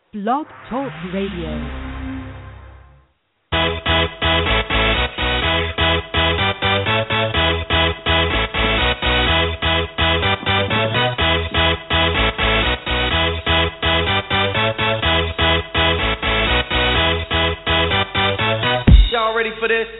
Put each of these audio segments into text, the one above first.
Blog Talk Radio. Y'all ready for this?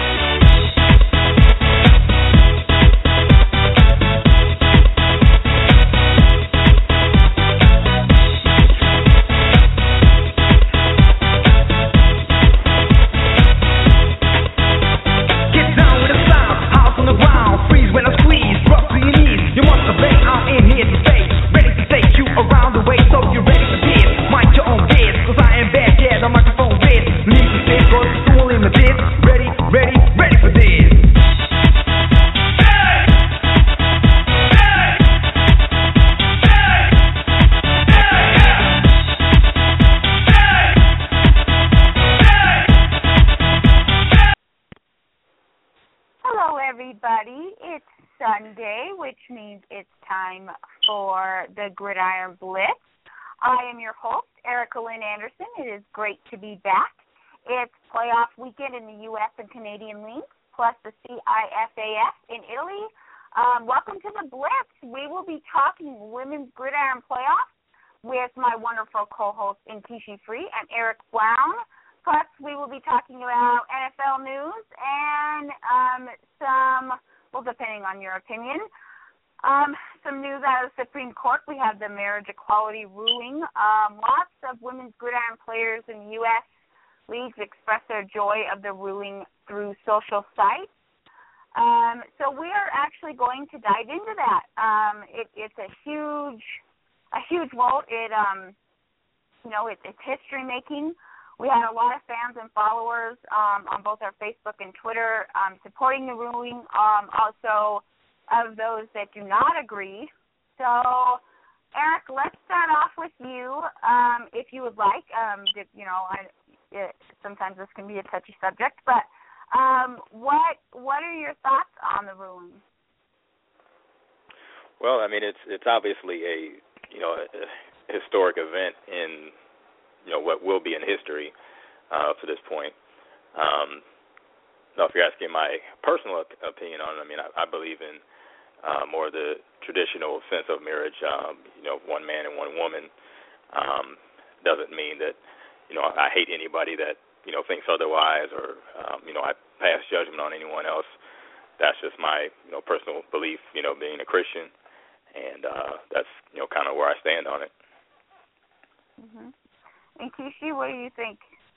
It's Sunday, which means it's time for the Gridiron Blitz. I am your host, Erica Lynn Anderson. It is great to be back. It's playoff weekend in the U.S. and Canadian leagues, plus the CIFAF in Italy. Welcome to the Blitz. We will be talking women's gridiron playoffs with my wonderful co-hosts Intishi Free and Eric Brown. Plus, we will be talking about NFL news and some, well, depending on your opinion, some news out of the Supreme Court. We have the marriage equality ruling. Lots of women's gridiron players in the U.S. leagues express their joy of the ruling through social sites. So we are actually going to dive into that. It's a huge vote. It's history making. We had a lot of fans and followers on both our Facebook and Twitter supporting the ruling, also of those that do not agree. So, Eric, let's start off with you, if you would like. Sometimes this can be a touchy subject, but what are your thoughts on the ruling? Well, I mean, it's obviously a historic event in what will be in history to this point. Now, if you're asking my personal opinion on it, I mean, I believe in more the traditional sense of marriage, one man and one woman. Doesn't mean that, I hate anybody that, thinks otherwise or, I pass judgment on anyone else. That's just my, personal belief, being a Christian, and that's, kind of where I stand on it. Mm-hmm. And Kishi, what do you think?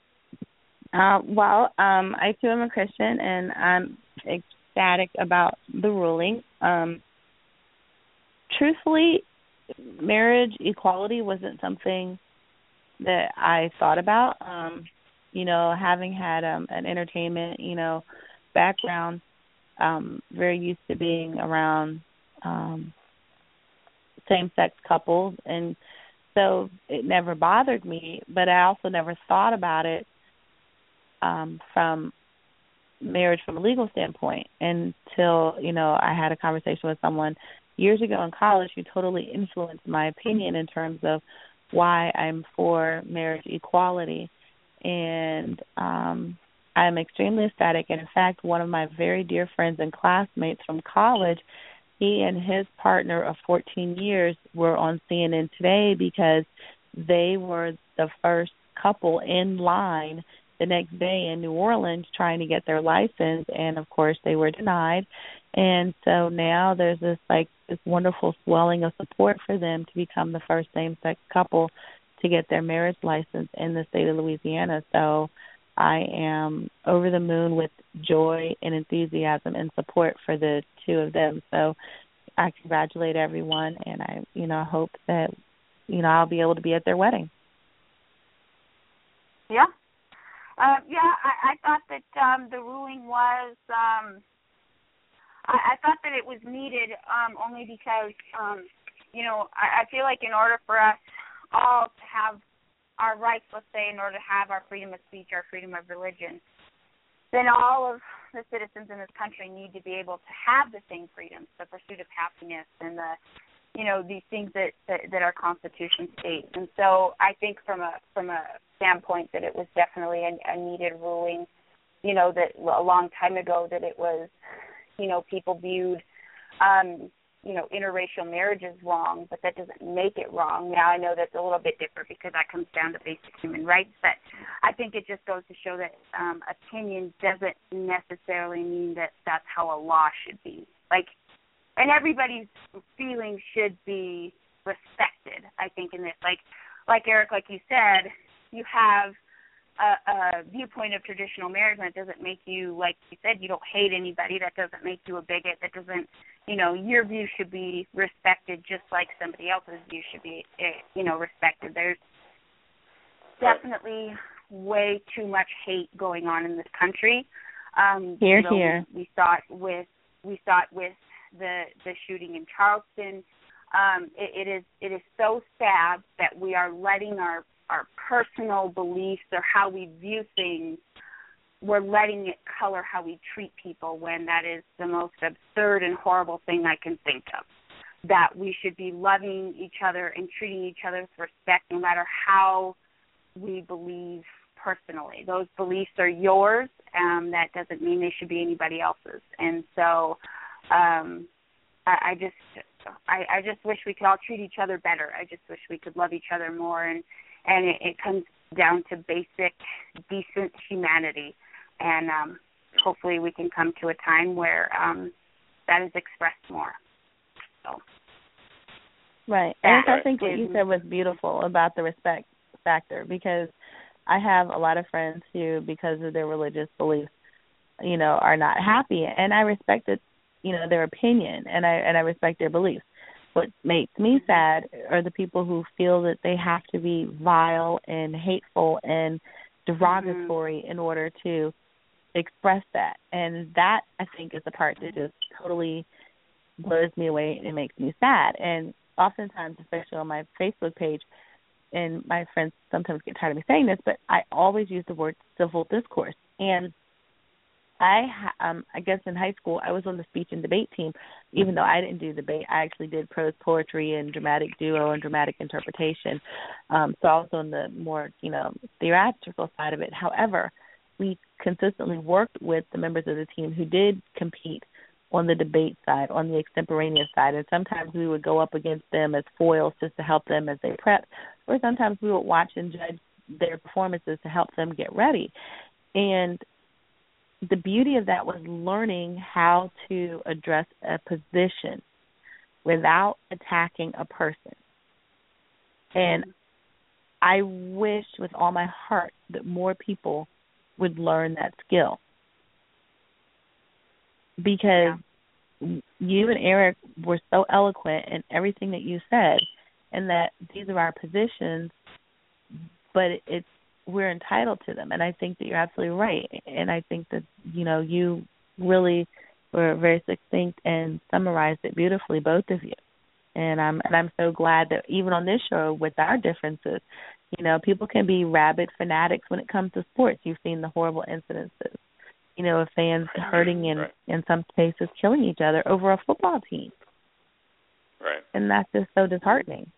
I too am a Christian, and I'm ecstatic about the ruling. Truthfully, marriage equality wasn't something that I thought about. Having had an entertainment, background, very used to being around same-sex couples, and so it never bothered me, but I also never thought about it from marriage from a legal standpoint until, I had a conversation with someone years ago in college who totally influenced my opinion in terms of why I'm for marriage equality. And I'm extremely ecstatic. And in fact, one of my very dear friends and classmates from college, he and his partner of 14 years were on CNN Today because they were the first couple in line the next day in New Orleans trying to get their license, and of course they were denied. And so now there's this wonderful swelling of support for them to become the first same-sex couple to get their marriage license in the state of Louisiana. So I am over the moon with joy and enthusiasm and support for the two of them. So I congratulate everyone, and I hope that, I'll be able to be at their wedding. Yeah. I thought that the ruling was, I thought that it was needed only because, I feel like in order for us all to have our rights, let's say, in order to have our freedom of speech, our freedom of religion, then all of the citizens in this country need to be able to have the same freedoms, the pursuit of happiness and the these things that our Constitution states. And so I think from a standpoint that it was definitely a needed ruling, that a long time ago that it was, people viewed, interracial marriage is wrong, but that doesn't make it wrong. Now I know that's a little bit different because that comes down to basic human rights, but I think it just goes to show that opinion doesn't necessarily mean that that's how a law should be. And everybody's feelings should be respected, I think, in this. Like Eric, like you said, you have a viewpoint of traditional marriage, and that doesn't make you, like you said, you don't hate anybody. That doesn't make you a bigot. That doesn't, your view should be respected just like somebody else's view should be, respected. There's definitely way too much hate going on in this country. Here. We saw it with the shooting in Charleston. It is so sad that we are letting our personal beliefs or how we view things, we're letting it color how we treat people, when that is the most absurd and horrible thing I can think of. That we should be loving each other and treating each other with respect no matter how we believe personally. Those beliefs are yours. That doesn't mean they should be anybody else's. And so I just wish we could all treat each other better. I just wish we could love each other more, and it comes down to basic, decent humanity. And hopefully we can come to a time where that is expressed more. So. Right. And I think what you said was beautiful about the respect factor, because I have a lot of friends who, because of their religious beliefs, are not happy, and I respect it, their opinion, and I respect their beliefs. What makes me sad are the people who feel that they have to be vile and hateful and derogatory in order to express that. And that, I think, is the part that just totally blows me away and makes me sad. And oftentimes, especially on my Facebook page, and my friends sometimes get tired of me saying this, but I always use the word civil discourse. And I guess in high school I was on the speech and debate team. Even though I didn't do debate, I actually did prose poetry and dramatic duo and dramatic interpretation. So I was on the more, theatrical side of it. However, we consistently worked with the members of the team who did compete on the debate side, on the extemporaneous side, and sometimes we would go up against them as foils just to help them as they prep, or sometimes we would watch and judge their performances to help them get ready. And the beauty of that was learning how to address a position without attacking a person. And I wish with all my heart that more people would learn that skill. Because you and Eric were so eloquent in everything that you said, and that these are our positions, but we're entitled to them. And I think that you're absolutely right. And I think that, you really were very succinct and summarized it beautifully, both of you. And I'm so glad that even on this show, with our differences, people can be rabid fanatics when it comes to sports. You've seen the horrible incidences, of fans hurting and in some cases killing each other over a football team. Right. And that's just so disheartening.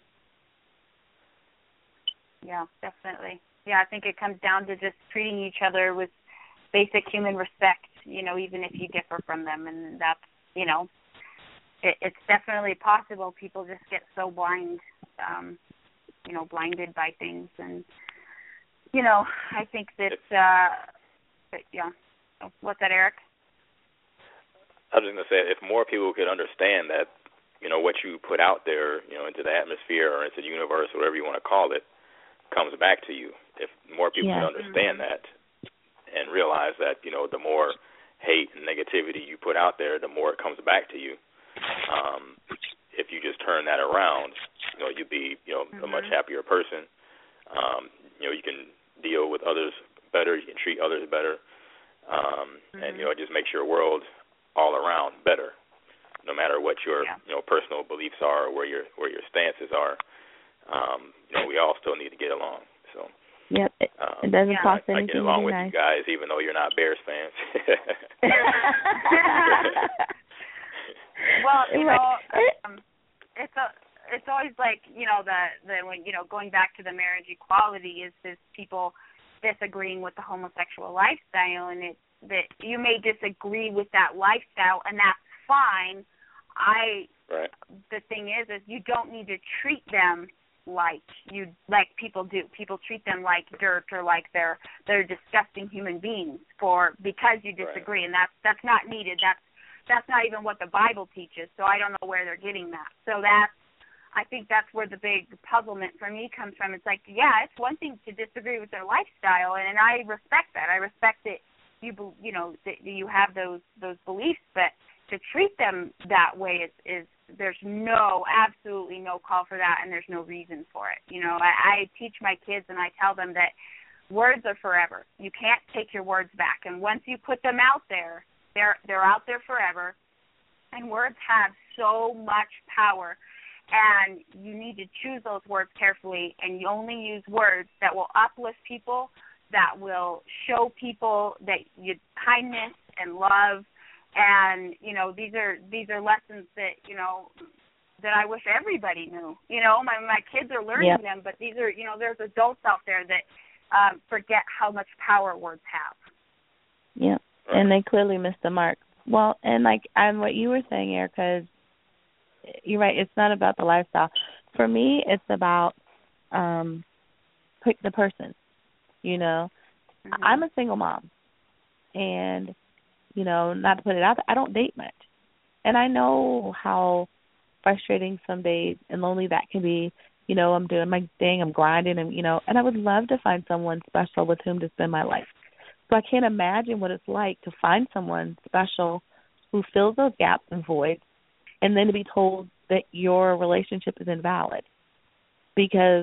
Yeah, definitely. Yeah, I think it comes down to just treating each other with basic human respect, even if you differ from them. And that's, it's definitely possible. People just get so blinded by things. And, I think that, What's that, Eric? I was just going to say, if more people could understand that, what you put out there, into the atmosphere or into the universe, whatever you want to call it, comes back to you. If more people could understand that and realize that, the more hate and negativity you put out there, the more it comes back to you. If you just turn that around, you'd be, a much happier person. You can deal with others better. You can treat others better. And, it just makes your world all around better, no matter what your, personal beliefs are or where your stances are. We all still need to get along. So, yep, it doesn't cost anything. I get along with you guys, even though you're not Bears fans. Well, it's always like, the when going back to the marriage equality is people disagreeing with the homosexual lifestyle, and it's that you may disagree with that lifestyle, and that's fine. Right. The thing is you don't need to treat them like people do. People treat them like dirt or like they're disgusting human beings because you disagree, right. And that's not needed. That's not even what the Bible teaches. So I don't know where they're getting that. So I think that's where the big puzzlement for me comes from. It's like, yeah, it's one thing to disagree with their lifestyle, and I respect that. I respect that that you have those beliefs, but to treat them that way is there's absolutely no call for that, and there's no reason for it. I teach my kids, and I tell them that words are forever. You can't take your words back, and once you put them out there, they're out there forever, and words have so much power. And you need to choose those words carefully, and you only use words that will uplift people, that will show people that kindness and love, and these are lessons that that I wish everybody knew. My kids are learning them, but these are there's adults out there that forget how much power words have. Yeah, and they clearly missed the mark. Well, and what you were saying, Erica, is you're right. It's not about the lifestyle. For me, it's about pick the person. Mm-hmm. I'm a single mom, and not to put it out there, I don't date much, and I know how frustrating some days and lonely that can be. I'm doing my thing, I'm grinding, and I would love to find someone special with whom to spend my life. So I can't imagine what it's like to find someone special who fills those gaps and voids, and then to be told that your relationship is invalid because,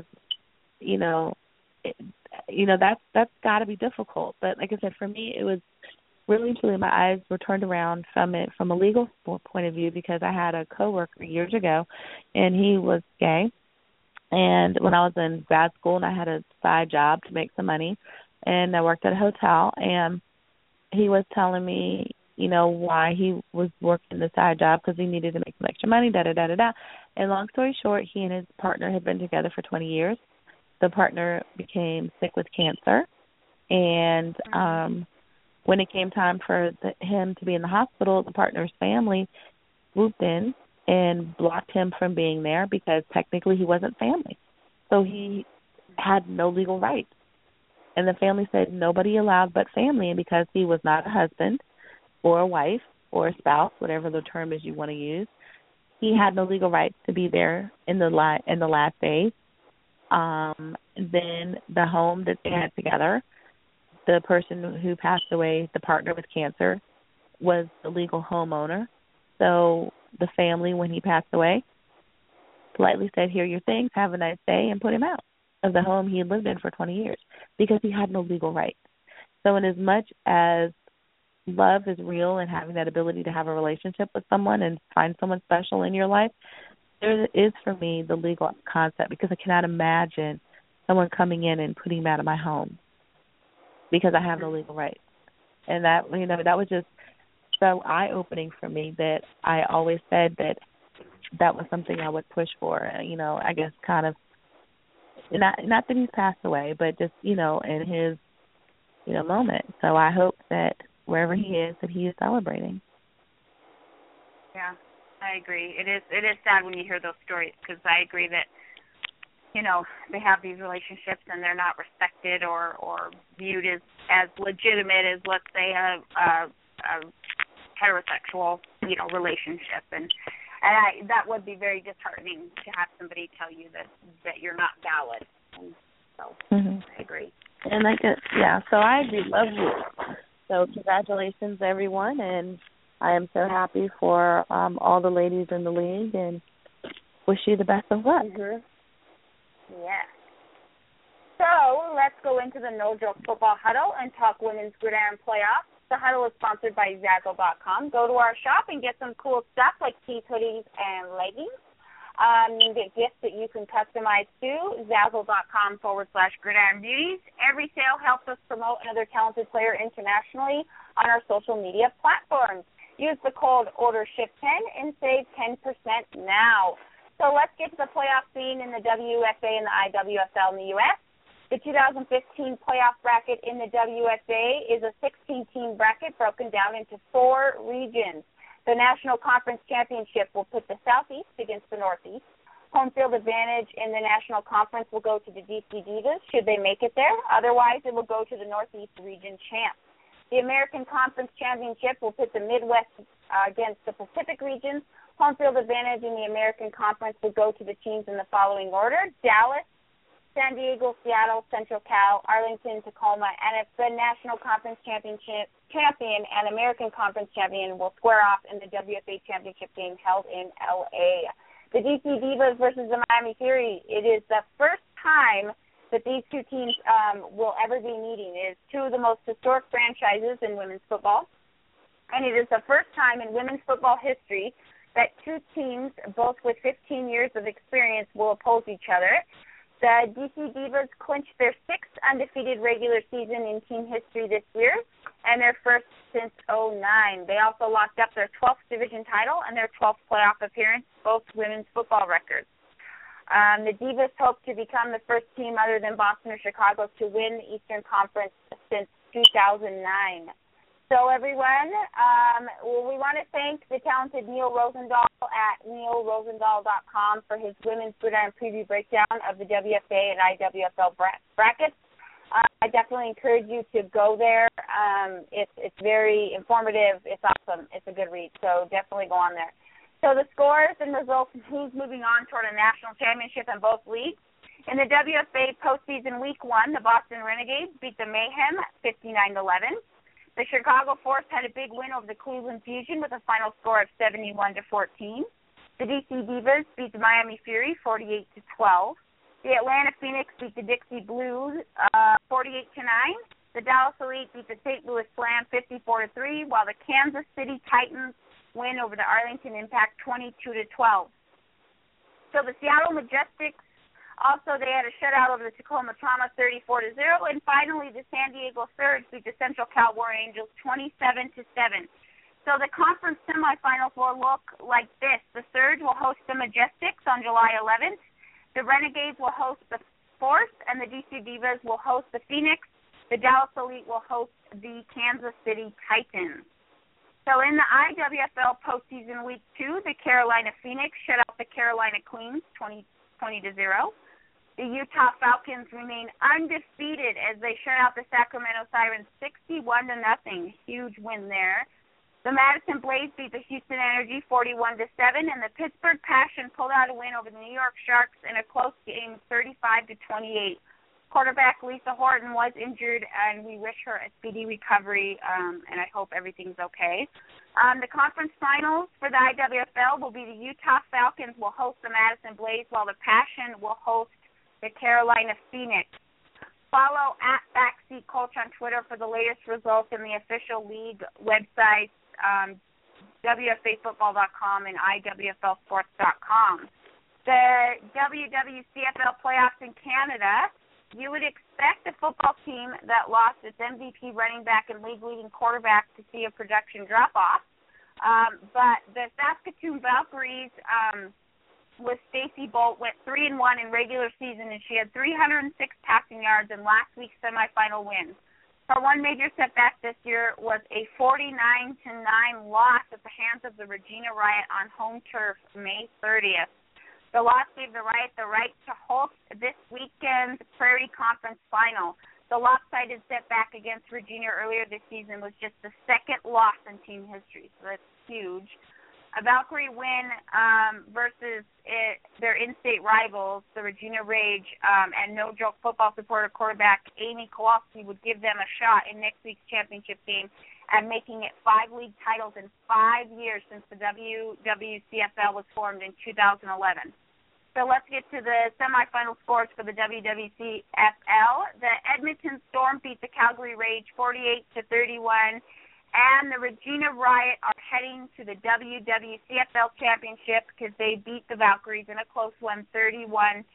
that's got to be difficult. But like I said, for me, it was really and truly my eyes were turned around from it from a legal point of view because I had a coworker years ago, and he was gay. And when I was in grad school, and I had a side job to make some money, and I worked at a hotel, and he was telling me, why he was working the side job because he needed to make some extra money, da-da-da-da-da. And long story short, he and his partner had been together for 20 years. The partner became sick with cancer. And when it came time for him to be in the hospital, the partner's family swooped in and blocked him from being there because technically he wasn't family. So he had no legal rights. And the family said nobody allowed but family, and because he was not a husband or a wife or a spouse, whatever the term is you want to use, he had no legal rights to be there in the last days. Then the home that they had together, the person who passed away, the partner with cancer, was the legal homeowner. So the family, when he passed away, politely said, "Here are your things, have a nice day," and put him out of the home he had lived in for 20 years because he had no legal rights. So in as much as love is real and having that ability to have a relationship with someone and find someone special in your life, there is for me the legal concept because I cannot imagine someone coming in and putting him out of my home because I have no legal rights. And that, that was just so eye-opening for me that I always said that was something I would push for, I guess kind of, not that he's passed away, but just, in his, moment. So I hope that wherever he is, that he is celebrating. Yeah, I agree. It is sad when you hear those stories because I agree that, they have these relationships and they're not respected or viewed as legitimate as, let's say, a heterosexual, relationship. And that would be very disheartening to have somebody tell you that you're not valid. And so I agree. And so I agree. Love you. So congratulations, everyone, and I am so happy for all the ladies in the league and wish you the best of luck. Mm-hmm. Yes. So let's go into the No Joke Football Huddle and talk women's gridiron playoffs. The Huddle is sponsored by Zazzle.com. Go to our shop and get some cool stuff like tees, hoodies, and leggings. You get gifts that you can customize too. Zazzle.com/gridironbeauties. Every sale helps us promote another talented player internationally on our social media platforms. Use the code ORDERSHIP10 and save 10% now. So let's get to the playoff scene in the WUSA and the IWSL in the U.S. The 2015 playoff bracket in the WUSA is a 16-team bracket broken down into 4 regions. The National Conference Championship will put the Southeast against the Northeast. Home field advantage in the National Conference will go to the DC Divas, should they make it there. Otherwise, it will go to the Northeast region champs. The American Conference Championship will put the Midwest against the Pacific regions. Home field advantage in the American Conference will go to the teams in the following order: Dallas, San Diego, Seattle, Central Cal, Arlington, Tacoma, and if the National Conference champion and American Conference champion will square off in the WFA Championship game held in L.A. The DC Divas versus the Miami Fury. It is the first time that these two teams will ever be meeting. It is 2 of the most historic franchises in women's football, and it is the first time in women's football history that 2 teams, both with 15 years of experience, will oppose each other. The DC Divas clinched their 6th undefeated regular season in team history this year, and their first since 2009. They also locked up their 12th division title and their 12th playoff appearance, both women's football records. The Divas hope to become the first team other than Boston or Chicago to win the Eastern Conference since 2009. So, everyone, we want to thank the talented Neil Rosendahl at neilrosendahl.com for his Women's Gridiron Preview breakdown of the WFA and IWFL brackets. I definitely encourage you to go there. It's very informative. It's awesome. It's a good read, so definitely go on there. So the scores and results and who's moving on toward a national championship in both leagues. In the WFA postseason week 1, the Boston Renegades beat the Mayhem 59-11. The Chicago Force had a big win over the Cleveland Fusion with a final score of 71-14. The DC Divas beat the Miami Fury 48-12. The Atlanta Phoenix beat the Dixie Blues 48-9. The Dallas Elite beat the St. Louis Slam 54-3, while the Kansas City Titans win over the Arlington Impact 22-12. So the Seattle Majestics, also, they had a shutout over the Tacoma Trauma 34-0. And finally, the San Diego Surge beat the Central Cal War Angels 27-7. So the conference semifinals will look like this. The Surge will host the Majestics on July 11th. The Renegades will host the Force, and the DC Divas will host the Phoenix. The Dallas Elite will host the Kansas City Titans. So in the IWFL postseason week 2, the Carolina Phoenix shut out the Carolina Queens 20-0. The Utah Falcons remain undefeated as they shut out the Sacramento Sirens 61-0. Huge win there. The Madison Blaze beat the Houston Energy 41-7, and the Pittsburgh Passion pulled out a win over the New York Sharks in a close game 35-28. Quarterback Lisa Horton was injured, and we wish her a speedy recovery, and I hope everything's okay. The conference finals for the IWFL will be the Utah Falcons will host the Madison Blaze, while the Passion will host the Carolina Phoenix. Follow at Backseat Coach on Twitter for the latest results in the official league websites, WFAfootball.com and IWFLsports.com. The WWCFL playoffs in Canada, you would expect the football team that lost its MVP running back and league-leading quarterback to see a production drop-off. But the Saskatoon Valkyries with Stacey Bolt went 3-1 in regular season, and she had 306 passing yards in last week's semifinal win. Her one major setback this year was a 49-9 loss at the hands of the Regina Riot on home turf May 30th. The loss gave the Riot the right to host this weekend's Prairie Conference final. The lopsided setback against Regina earlier this season was just the second loss in team history, so that's huge. A Valkyrie win versus their in-state rivals, the Regina Rage, and no-joke football supporter quarterback Amy Kowalski would give them a shot in next week's championship game and making it 5 league titles in 5 years since the WWCFL was formed in 2011. So let's get to the semifinal scores for the WWCFL. The Edmonton Storm beat the Calgary Rage 48-31. And the Regina Riot are heading to the WWCFL Championship because they beat the Valkyries in a close one, 31-29.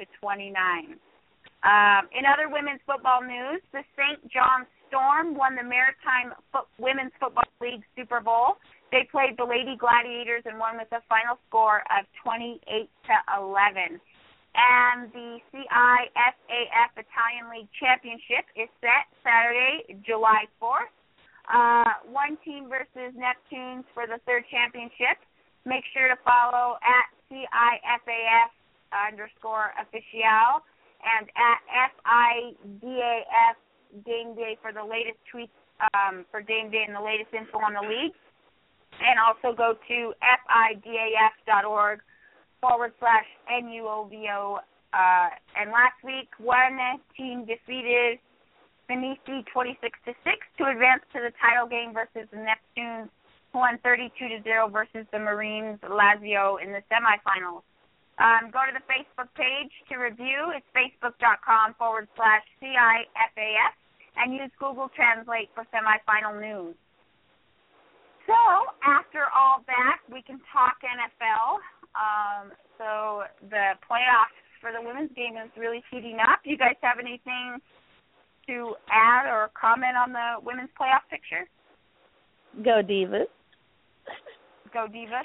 In other women's football news, the St. John's Storm won the Maritime Women's Football League Super Bowl. They played the Lady Gladiators and won with a final score of 28-11. And the CIFAF Italian League Championship is set Saturday, July 4th. One team versus Neptunes for the third championship. Make sure to follow at CIFAF_official and at FIDAF Game Day for the latest tweets for Game Day and the latest info on the league. And also go to FIDAF.org/NUOVO. And last week, one team defeated Venezia 26-6 to advance to the title game versus the Neptunes, who won 32-0 versus the Marines Lazio in the semifinals. Go to the Facebook page to review. It's facebook.com/CIFAF and use Google Translate for semifinal news. So after all that, we can talk NFL. So the playoffs for the women's game is really heating up. Do you guys have anything to add or comment on the women's playoff picture? Go Divas. Go Divas.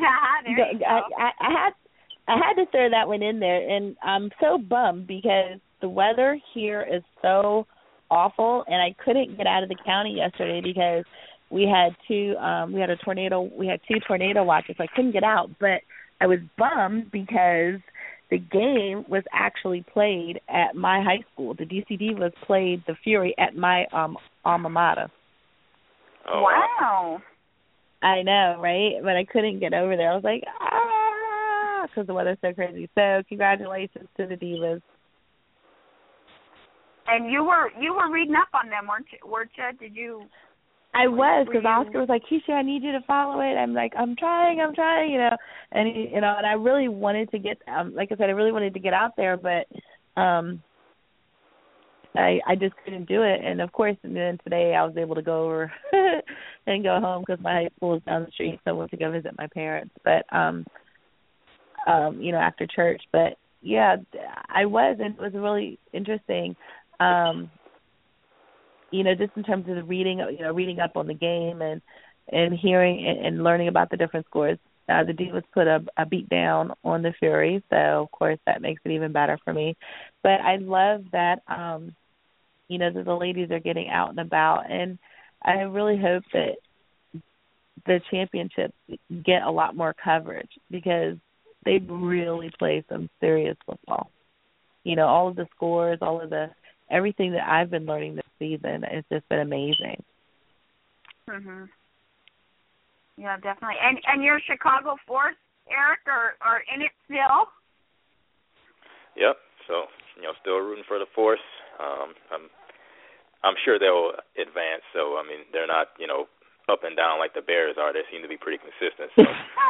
I had to throw that one in there, and I'm so bummed because the weather here is so awful, and I couldn't get out of the county yesterday because we had two tornado watches, so I couldn't get out. But I was bummed because the game was actually played at my high school. The DC Divas played the Fury at my alma mater. Oh, wow. I know, right? But I couldn't get over there. I was like, because the weather's so crazy. So congratulations to the Divas. And you were reading up on them, weren't you? Did you? I was, because Oscar was like, Keisha, I need you to follow it. I'm like, I'm trying, and and I really wanted to get, like I said, I really wanted to get out there, but I just couldn't do it. And of course, and then today I was able to go over and go home because my high school is down the street, so I went to go visit my parents. But after church, but yeah, I was, and it was really interesting. Just in terms of the reading up on the game and hearing and learning about the different scores. The Divas put a beat down on the Fury, so of course that makes it even better for me. But I love that, that the ladies are getting out and about, and I really hope that the championships get a lot more coverage because they really play some serious football. All of the scores, everything that I've been learning this season has just been amazing. Mhm. Yeah, definitely. And you're Chicago Force, Eric, or in it still? Yep. So still rooting for the Force. I'm sure they'll advance. So they're not up and down like the Bears are. They seem to be pretty consistent. So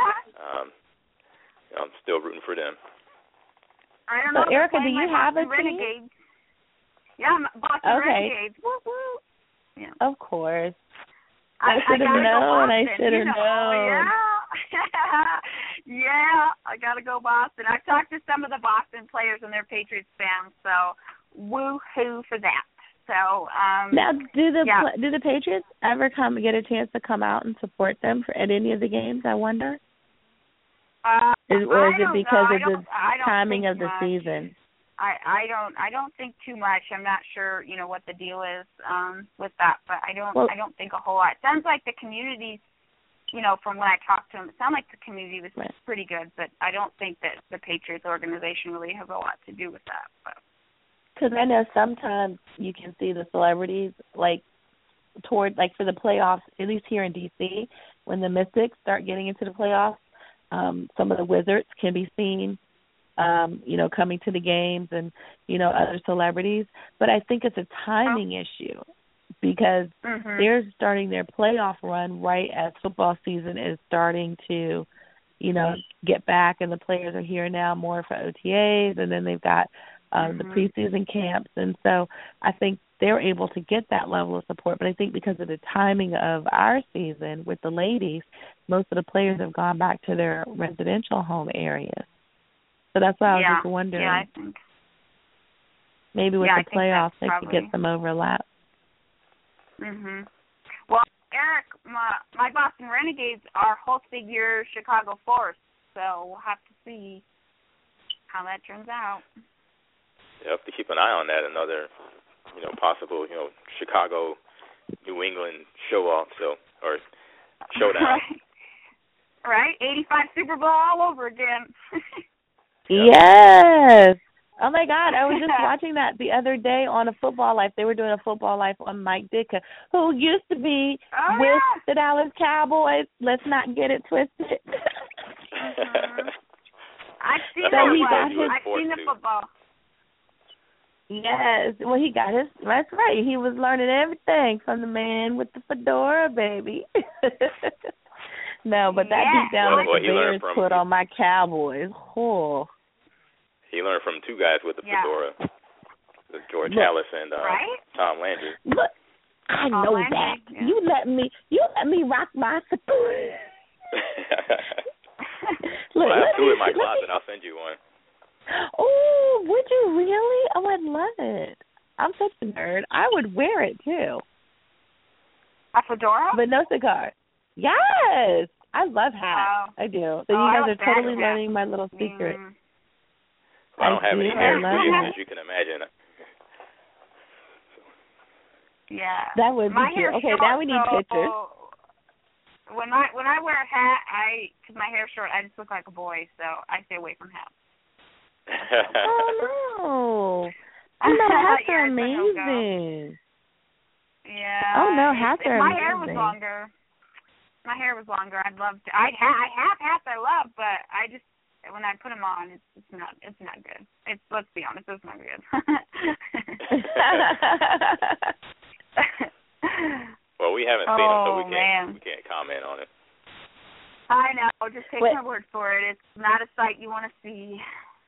I'm still rooting for them. I don't know. So Erica, do you have a Renegades. team? Yeah, Boston Renegades. Woo woo. Yeah. Of course. I should have known. I should have known. Yeah, I got to go Boston. I've talked to some of the Boston players and their Patriots fans, so woo-hoo for that. So now, do the Patriots ever get a chance to come out and support them at any of the games? I wonder. Or is it because of the timing of the season? I don't think too much. I'm not sure, what the deal is with that, but I don't think a whole lot. It sounds like the communities, from when I talked to them, it sounded like the community was pretty good, but I don't think that the Patriots organization really has a lot to do with that. Because I know sometimes you can see the celebrities for the playoffs, at least here in D.C., when the Mystics start getting into the playoffs, some of the Wizards can be seen coming to the games and, other celebrities. But I think it's a timing issue because they're starting their playoff run right as football season is starting to, get back, and the players are here now more for OTAs, and then they've got the preseason camps. And so I think they're able to get that level of support. But I think because of the timing of our season with the ladies, most of the players have gone back to their residential home areas. So that's why I was just wondering. Yeah, I think. Maybe with the playoffs they could get some overlap. Mhm. Well, Eric, my Boston Renegades are hosting your Chicago Force, so we'll have to see how that turns out. You have to keep an eye on that. Another, possible, Chicago, New England show-off, or showdown. Right? 85 Super Bowl all over again. Yes. Oh, my God. I was just watching that the other day on a Football Life. They were doing a Football Life on Mike Ditka, who used to be with the Dallas Cowboys. Let's not get it twisted. I've seen the football. Yes. Well, he got his, that's right. He was learning everything from the man with the fedora, baby. No, but that beat down that the Bears put on my Cowboys. Oh. He learned from two guys with the fedora, George Halas and Tom Landry. Look, I know that. Yeah. You let me rock my fedora. Well, I have two in my closet. I'll send you one. Oh, would you really? Oh, I'd love it. I'm such a nerd. I would wear it too. A fedora? But no cigar. Yes, I love hats. I do. So you guys are totally learning my little secret. I don't have any hair, as you can imagine. Yeah, that would be cute. Okay, now we need pictures. When I wear a hat, because my hair's short, I just look like a boy, so I stay away from hats. Oh no! Hats are amazing. Yeah. Oh no, hats are amazing. My hair was longer. I'd love to. I have hats I love, but I just when I put them on, it's not good. Let's be honest, it's not good. Well, we haven't seen them, so we can't comment on it. I know. Just take my word for it. It's not a sight you want to see.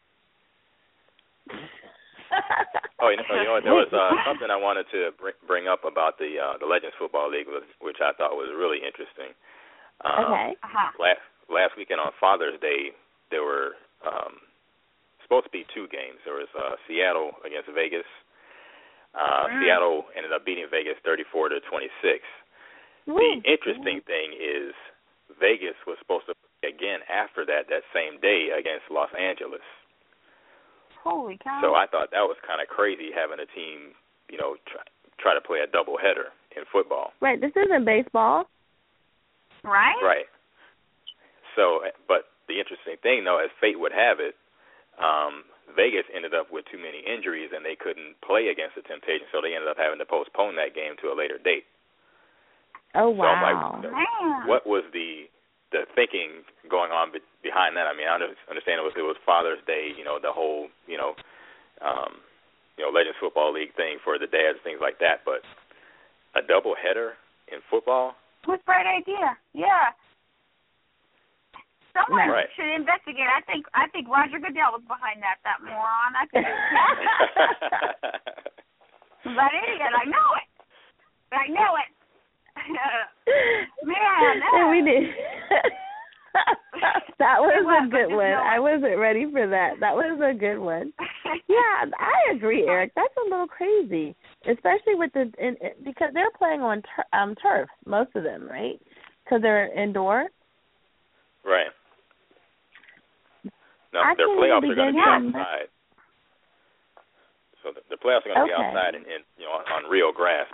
Oh, you know what? There was something I wanted to bring up about the Legends Football League, which I thought was really interesting. Okay. Last weekend on Father's Day, there were supposed to be two games. There was Seattle against Vegas. Seattle ended up beating Vegas 34-26. The interesting thing is Vegas was supposed to play again after that same day against Los Angeles. Holy cow. So I thought that was kind of crazy having a team, try to play a doubleheader in football. Right. This isn't baseball. Right? Right. So, but the interesting thing, though, as fate would have it, Vegas ended up with too many injuries and they couldn't play against the Temptations, so they ended up having to postpone that game to a later date. Oh, wow. So I'm like, what was the thinking going on behind that? I mean, I understand it was Father's Day, the whole, Legends Football League thing for the dads, things like that, but a doubleheader in football? What a bright idea. Yeah. Someone should investigate. I think Roger Goodell was behind that moron. I think it was that idiot. I know it. Man, we did. That was a good one. I wasn't ready for that. That was a good one. Yeah, I agree, Eric. That's a little crazy, especially with because they're playing on turf, most of them, right? Because they're indoor. Right. No, their playoffs are going to be outside. So the playoffs are going to be outside and on real grass,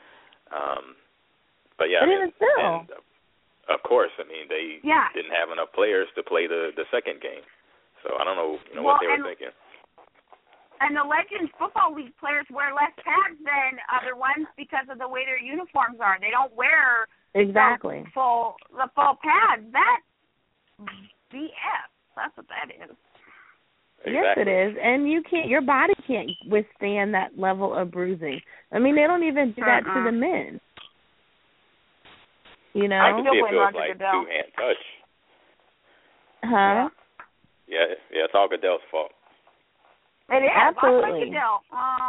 but yeah. But even still. Of course, I mean they didn't have enough players to play the second game, so I don't know, what they were thinking. And the Legends Football League players wear less pads than other ones because of the way their uniforms are. They don't wear the full pads. That's BS. That's what that is. Exactly. Yes, it is, and your body can't withstand that level of bruising. I mean, they don't even do that to the men. I can see it feels like two-hand touch. Huh? Yeah, it's all Goodell's fault. It is. Absolutely. Goodell.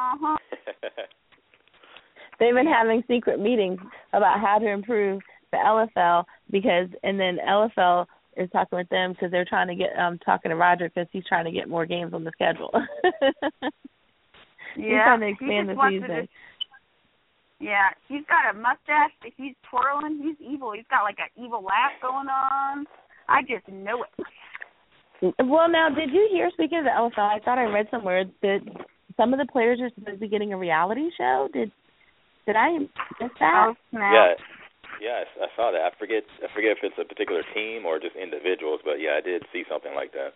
They've been having secret meetings about how to improve the LFL and then LFL is talking with them because they're trying to get talking to Roger because he's trying to get more games on the schedule. He's trying to expand the season. Yeah, he's got a mustache that he's twirling. He's evil. He's got like an evil laugh going on. I just know it. Well, now, did you hear, speaking of the LFL, I thought I read somewhere that some of the players are supposed to be getting a reality show. Did I miss that? Oh, snap. Yeah, I saw that. I forget if it's a particular team or just individuals, but yeah, I did see something like that.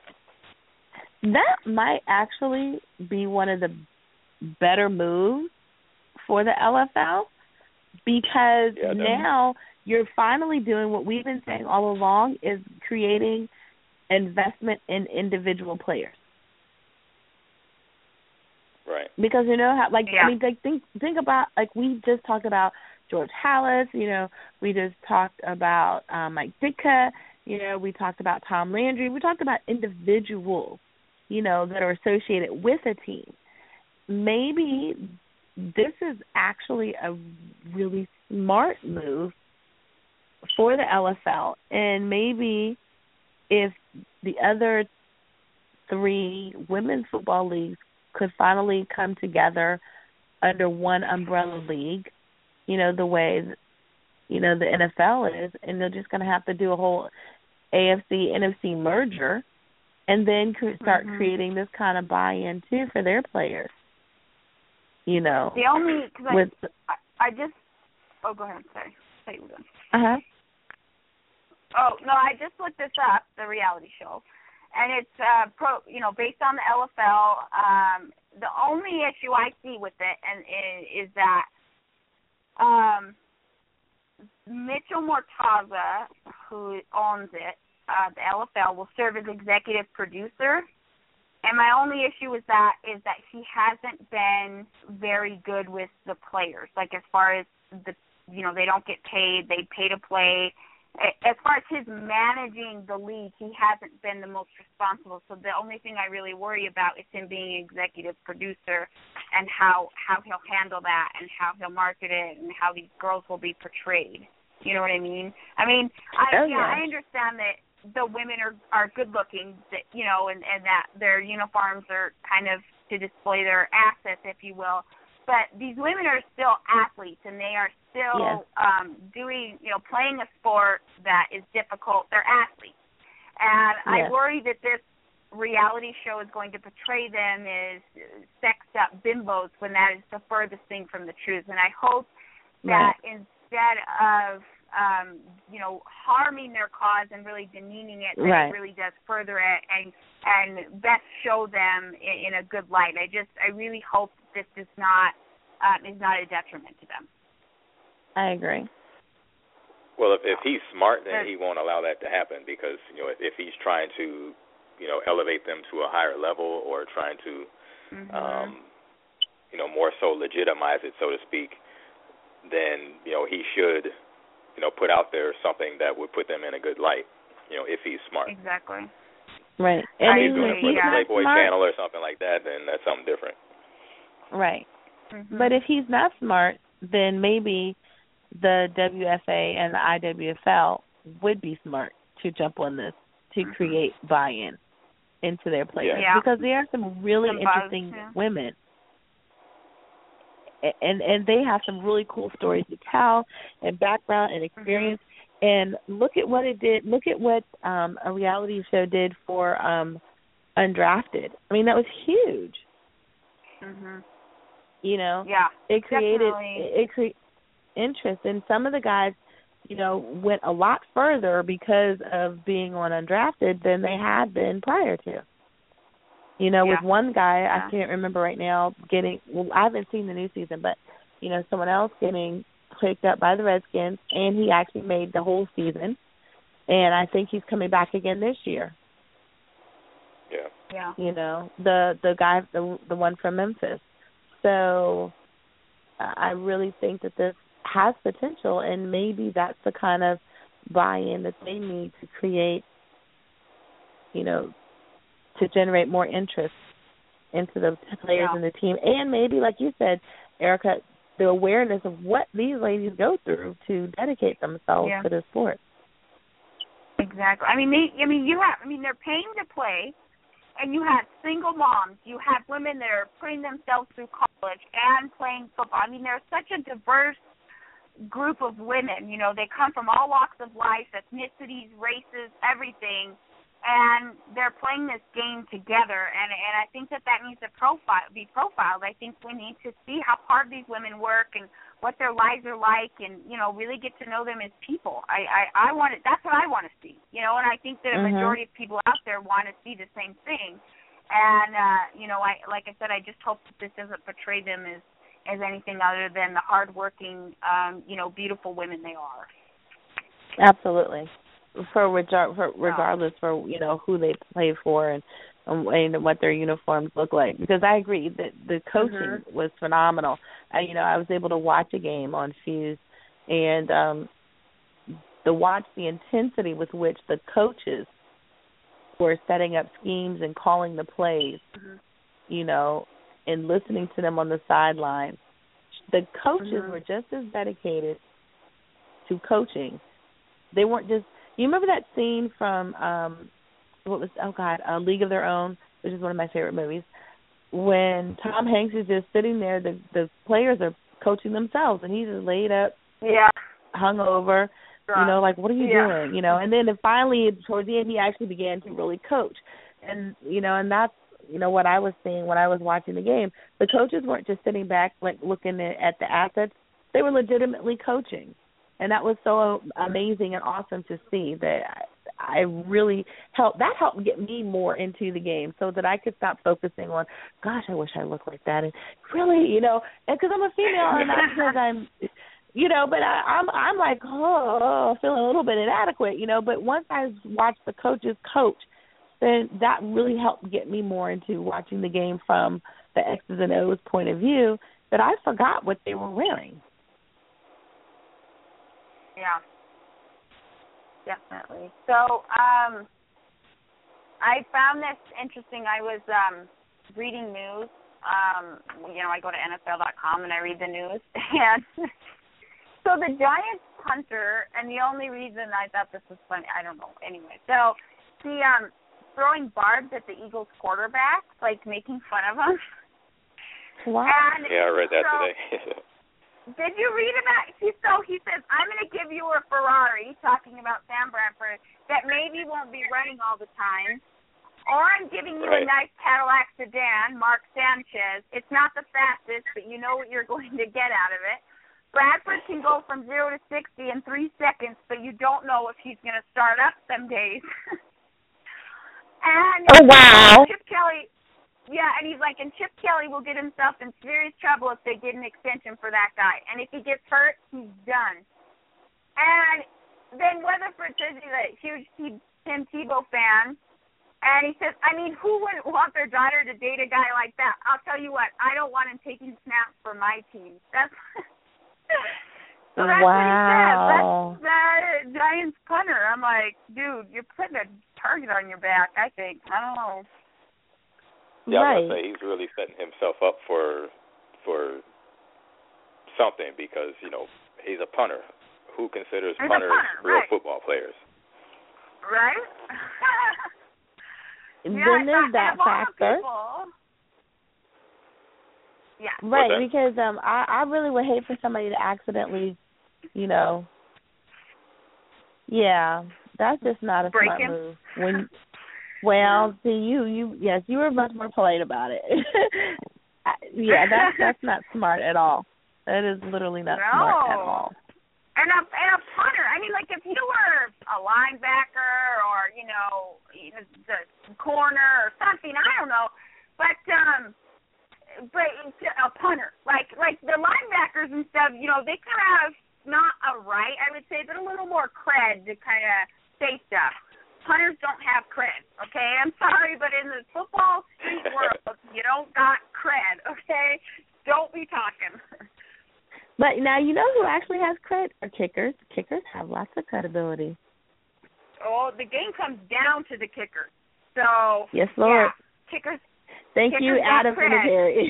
That might actually be one of the better moves for the LFL, because now you're finally doing what we've been saying all along, is creating investment in individual players. Right. Because you know how, I mean, think about, like, we just talked about George Halas, we just talked about Mike Ditka, we talked about Tom Landry, we talked about individuals, that are associated with a team. Maybe this is actually a really smart move for the LFL, and maybe if the other 3 women's football leagues could finally come together under one umbrella league, the way, the NFL is, and they're just going to have to do a whole AFC-NFC merger and then start creating this kind of buy-in, too, for their players. The only, because I just, oh, go ahead, sorry. Say you were done. Uh-huh. Oh, no, I just looked this up, the reality show, and it's, based on the LFL. The only issue I see with it is that Mitchell Mortaza, who owns it, the LFL, will serve as executive producer. And my only issue with that is that he hasn't been very good with the players. Like, as far as they don't get paid, they pay to play. As far as his managing the league, he hasn't been the most responsible. So the only thing I really worry about is him being executive producer and how he'll handle that and how he'll market it and how these girls will be portrayed. You know what I mean? I understand that the women are good looking, and that their uniforms are kind of to display their assets, if you will. But these women are still athletes, and they are still doing, playing a sport that is difficult. They're athletes. And I worry that this reality show is going to portray them as sexed up bimbos when that is the furthest thing from the truth. And I hope that instead of, harming their cause and really demeaning it, that it really does further it and best show them in a good light. I really hope this is not a detriment to them. I agree. Well, if he's smart, then he won't allow that to happen, because if he's trying to elevate them to a higher level, or trying to more so legitimize it, so to speak, then he should put out there something that would put them in a good light, if he's smart. Exactly. Right. And if he's doing it for the Playboy channel or something like that, then that's something different. Right. Mm-hmm. But if he's not smart, then maybe the WFA and the IWFL would be smart to jump on this to create buy-in into their players. Yeah. Because there are some really interesting women. And they have some really cool stories to tell, and background and experience. And look at what it did. Look at what a reality show did for Undrafted. I mean, that was huge. Mhm. It created interest, and some of the guys, went a lot further because of being on Undrafted than they had been prior to. With one guy, I can't remember right now, I haven't seen the new season, but, someone else getting picked up by the Redskins, and he actually made the whole season, and I think he's coming back again this year. Yeah. The guy, the one from Memphis. So I really think that this has potential, and maybe that's the kind of buy-in that they need to create, to generate more interest into the players in the team. And maybe, like you said, Erica, the awareness of what these ladies go through to dedicate themselves to the sport. Exactly. They're paying to play, and you have single moms, you have women that are putting themselves through college and playing football. I mean, there's such a diverse group of women. You know, they come from all walks of life, ethnicities, races, everything, and they're playing this game together. And I think that needs to be profiled. I think we need to see how hard these women work and what their lives are like, and you know, really get to know them as people. I want it. That's what I want to see. You know, and I think that a majority of people out there want to see the same thing. And you know, like I said, I just hope that this doesn't portray them as anything other than the hardworking, you know, beautiful women they are. Absolutely. Regardless for you know who they play for and what their uniforms look like. Because I agree that the coaching was phenomenal. You know, I was able to watch a game on Fuse and watch the intensity with which the coaches were setting up schemes and calling the plays. You know, and listening to them on the sideline. The coaches were just as dedicated to coaching. They weren't just, you remember that scene from, League of Their Own, which is one of my favorite movies, when Tom Hanks is just sitting there, the players are coaching themselves, and he's just laid up, hung over, you know, like, what are you doing, you know? And then finally, towards the end, he actually began to really coach. And, you know, and that's, you know, what I was seeing when I was watching the game. The coaches weren't just sitting back, like, looking at the assets. They were legitimately coaching. And that was so amazing and awesome to see that I really helped get me more into the game so that I could stop focusing on, gosh, I wish I looked like that. And really, you know, because I'm a female and not because I'm, you know, but I'm like, feeling a little bit inadequate, you know. But once I watched the coaches coach, then that really helped get me more into watching the game from the X's and O's point of view, that I forgot what they were wearing. Yeah, definitely. So I found this interesting. I was reading news. You know, I go to NFL.com and I read the news. And so the Giants punter, and the only reason I thought this was funny, I don't know. Anyway, so the throwing barbs at the Eagles quarterback, like making fun of him. Wow. Yeah, I read that today. Did you read about it? So he says, I'm going to give you a Ferrari, talking about Sam Bradford, that maybe won't be running all the time. Or I'm giving you a nice Cadillac sedan, Mark Sanchez. It's not the fastest, but you know what you're going to get out of it. Bradford can go from 0 to 60 in 3 seconds, but you don't know if he's going to start up some days. And Chip Kelly, and he's like, and Chip Kelly will get himself in serious trouble if they get an extension for that guy. And if he gets hurt, he's done. And then Weatherford says he's a huge Tim Tebow fan. And he says, I mean, who wouldn't want their daughter to date a guy like that? I'll tell you what, I don't want him taking snaps for my team. That's so that's what he said. That's the Giants punter. I'm like, dude, you're putting a target on your back, I think. I don't know. Yeah, I was going to say, he's really setting himself up for something because, you know, he's a punter. Who considers punters real football players? Right? Then there's that factor. Yeah. Right, because I really would hate for somebody to accidentally, you know, that's just not a smart move. Well, see, you were much more polite about it. That's not smart at all. That is literally not smart at all. And a punter, I mean, like if you were a linebacker or, you know, the corner or something, I don't know, but a punter, like the linebackers and stuff, you know, they kind of have not a right, I would say, but a little more cred to kind of say stuff. Punters don't have cred, okay? I'm sorry, but in the football street world, you don't got cred, okay? Don't be talking. But now you know who actually has cred are kickers. Kickers have lots of credibility. Oh, the game comes down to the kicker. So yes, Lord. Yeah, kickers. Thank you, Adam Vinatieri.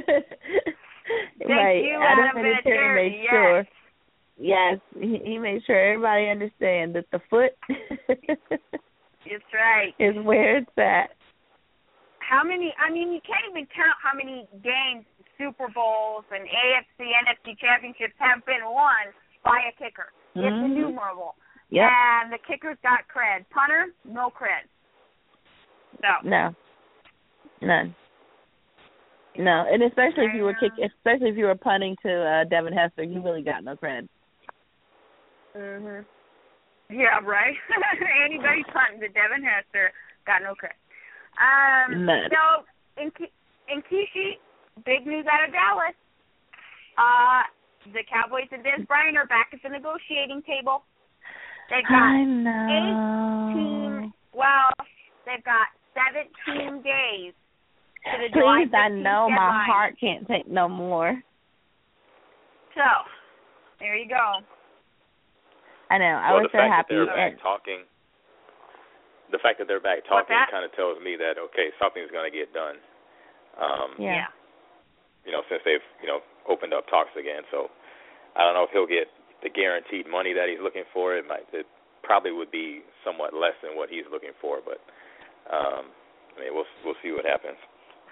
Thank you, Adam Vinatieri. Made sure. Yes, he made sure everybody understands that the foot That's right. is where it's at. how many? I mean, you can't even count how many games, Super Bowls, and AFC, NFC championships have been won by a kicker. It's innumerable. Yep. And the kicker's got cred. Punter, no cred. No. None. No, and especially if you were punting to Devin Hester, you really got no cred. Mhm. Yeah, right. Anybody punting to Devin Hester got no cred. None. So in Kishi, big news out of Dallas. The Cowboys and Dez Bryant are back at the negotiating table. They've got 17 days to the July 15th Please, I know deadline. my heart can't take no more. So, there you go. I know. I was so happy. The fact that they're back talking kind of tells me that, okay, something's going to get done. Yeah. You know, since they've, opened up talks again. So I don't know if he'll get the guaranteed money that he's looking for. It probably would be somewhat less than what he's looking for, but we'll see what happens.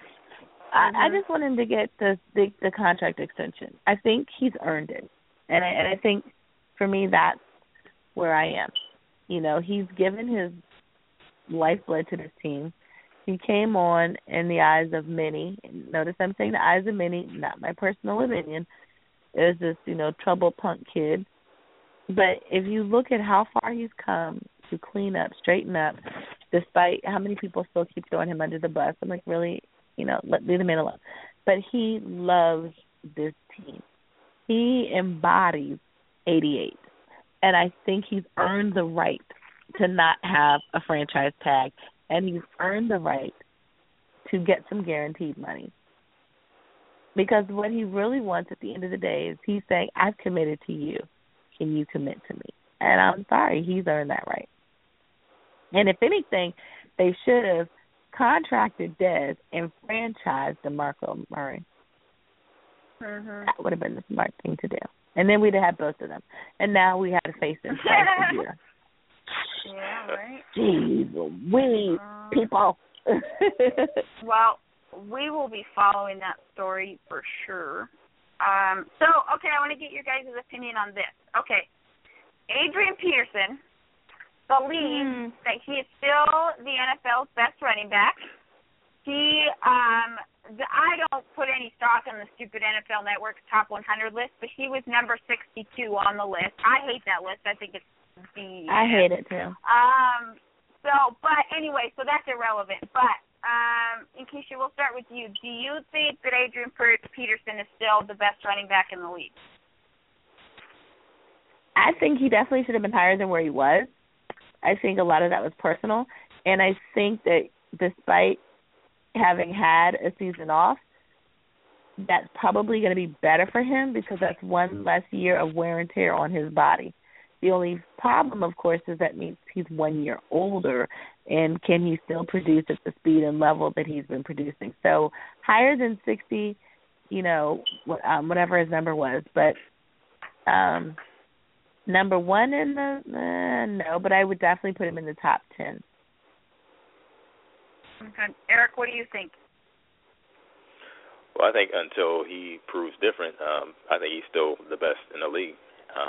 I just want him to get the contract extension. I think he's earned it, and I think for me that's where I am. He's given his lifeblood to this team. He came on in the eyes of many. Notice I'm saying the eyes of many, not my personal opinion. Is this trouble punk kid. But if you look at how far he's come to clean up, straighten up, despite how many people still keep throwing him under the bus, I'm like, really, leave the man alone. But he loves this team. He embodies 88. And I think he's earned the right to not have a franchise tag. And he's earned the right to get some guaranteed money. Because what he really wants at the end of the day is he's saying, I've committed to you. Can you commit to me? And I'm sorry, he's earned that right. And if anything, they should have contracted Dez and franchised DeMarco Murray. Mm-hmm. That would have been the smart thing to do. And then we'd have had both of them. And now we had to face them twice a year. Yeah, right. Jeez, we people. Well, we will be following that story for sure. I want to get your guys' opinion on this. Okay, Adrian Peterson believes that he is still the NFL's best running back. I don't put any stock on the stupid NFL Network's top 100 list, but he was number 62 on the list. I hate that list. I think it's I hate it too. So that's irrelevant. But Keisha, we'll start with you. Do you think that Adrian Peterson is still the best running back in the league? I think he definitely should have been higher than where he was. I think a lot of that was personal, and I think that despite having had a season off, that's probably going to be better for him because that's one less year of wear and tear on his body. The only problem, of course, is that means he's 1 year older, and can he still produce at the speed and level that he's been producing? So higher than 60, whatever his number was. But number one in no, but I would definitely put him in the top 10. Okay. Eric, what do you think? Well, I think until he proves different, I think he's still the best in the league.